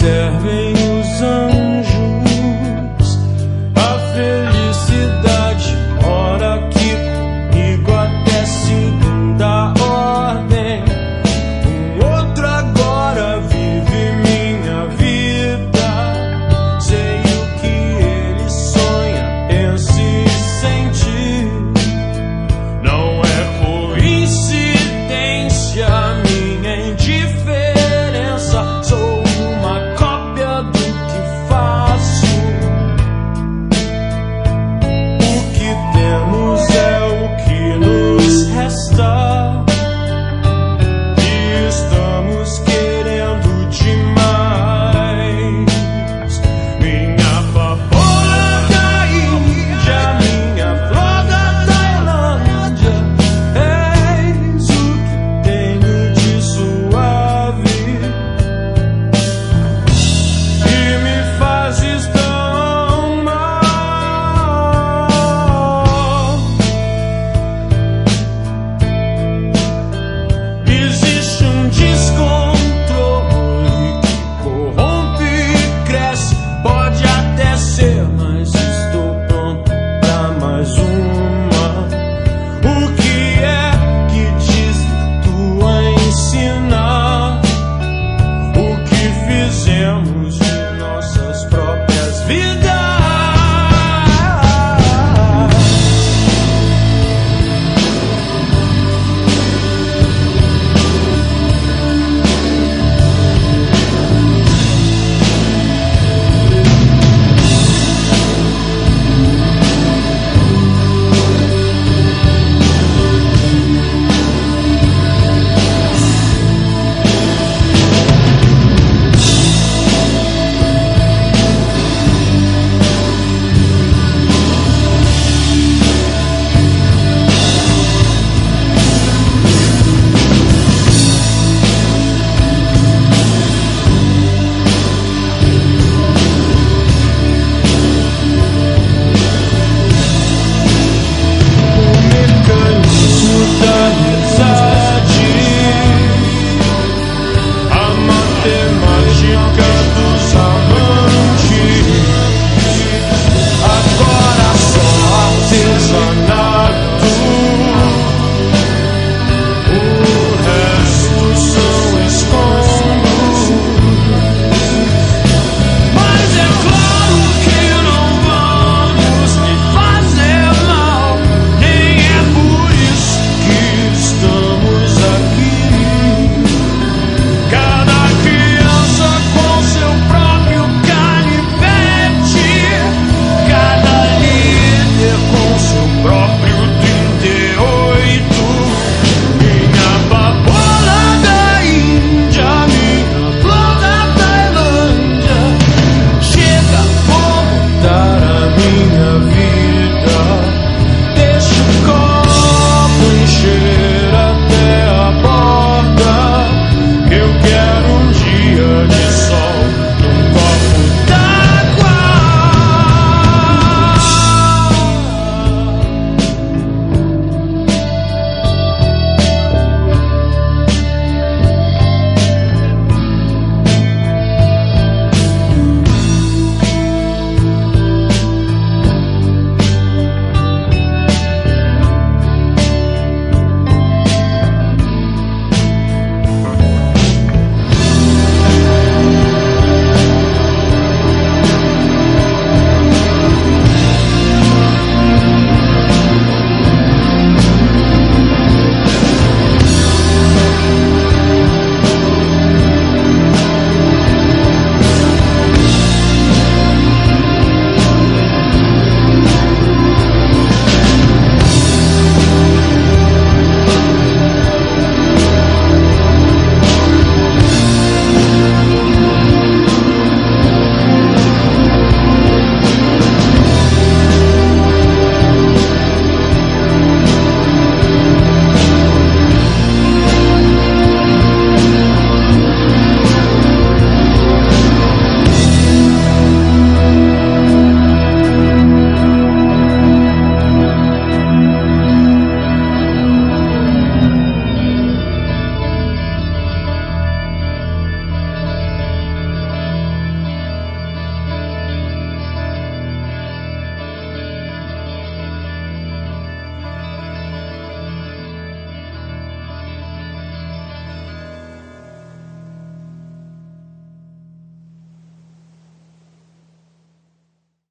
servem os anjos. A felicidade mora aqui comigo até segunda ordem. Outro agora vive minha vida. Sei o que ele sonha, pensa e sente. Não é coincidência minha indiferença. Sou uma cópia do que faço. O que temos é o que nos resta. E estamos querendo demais. Minha papoula da Índia, minha flor da Tailândia. Eis o que tenho de suave e me fazes tão mal. Existe um descontrole que corrompe e cresce. Pode até ser, mas estou pronto pra mais uma. O que é que desvirtua ensinar? O que fizemos de nossas próprias vidas? A matemática